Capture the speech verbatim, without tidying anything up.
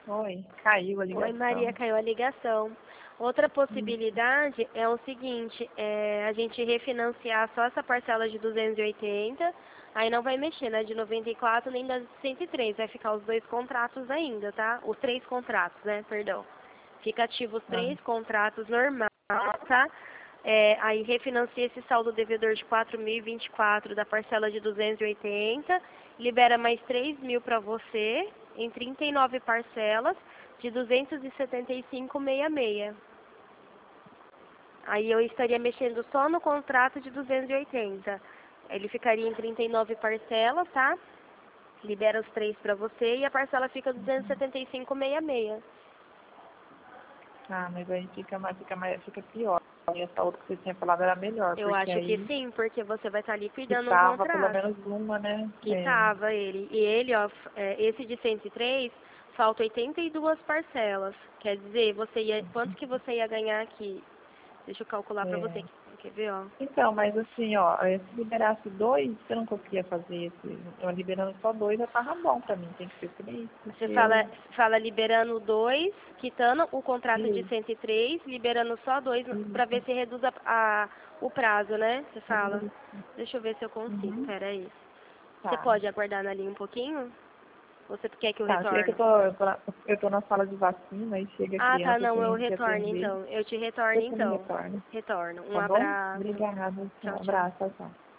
Oi, caiu a Oi, Maria, ligação. caiu a ligação. Outra possibilidade é o seguinte, é a gente refinanciar só essa parcela de duzentos e oitenta, aí não vai mexer na de noventa e quatro nem da de cento e três, vai ficar os dois contratos ainda, tá? Os três contratos, né, perdão. Fica ativo os Ah, três contratos normais, tá? É, aí refinancia esse saldo devedor de quatro mil e vinte e quatro da parcela de duzentos e oitenta, libera mais três mil para você em trinta e nove parcelas de duzentos e setenta e cinco vírgula sessenta e seis. Aí eu estaria mexendo só no contrato de duzentos e oitenta. Ele ficaria em trinta e nove parcelas, tá? Libera os três para você e a parcela fica duzentos e setenta e cinco vírgula sessenta e seis. ah, mas aí fica mais, fica mais, fica pior. E essa outra que você tinha falado era melhor, Eu porque acho que aí sim, porque você vai estar liquidando um quitava pelo contrato. menos uma, né? É. Quitava ele. E ele, ó, f- é, esse de cento e três, falta oitenta e duas parcelas. Quer dizer, você ia, quanto que você ia ganhar aqui? Deixa eu calcular pra você. É. Quer ver, ó? Então, mas assim, ó, eh, se liberasse dois, você não conseguia fazer esse. Eu liberando só dois já tava bom pra mim, tem que ser três, Você porque fala, eu. fala liberando dois, quitando o contrato de Isso, cento e três, liberando só dois pra ver isso, se reduz a, a- o prazo, né? Você fala. isso. Deixa eu ver se eu consigo, Uhum. peraí. Você Tá. pode aguardar na linha um pouquinho? Ou você quer que eu Tá, chega que eu retorne? tô, eu tô, na, eu tô na sala de vacina e chega a Ah, tá, criança, eu não, eu tenho que retorno atender. então. Eu te retorno Você me então. retorna. Retorno. Um Tá bom? abraço. Obrigada. Tchau, Um tchau. abraço, tchau, tchau.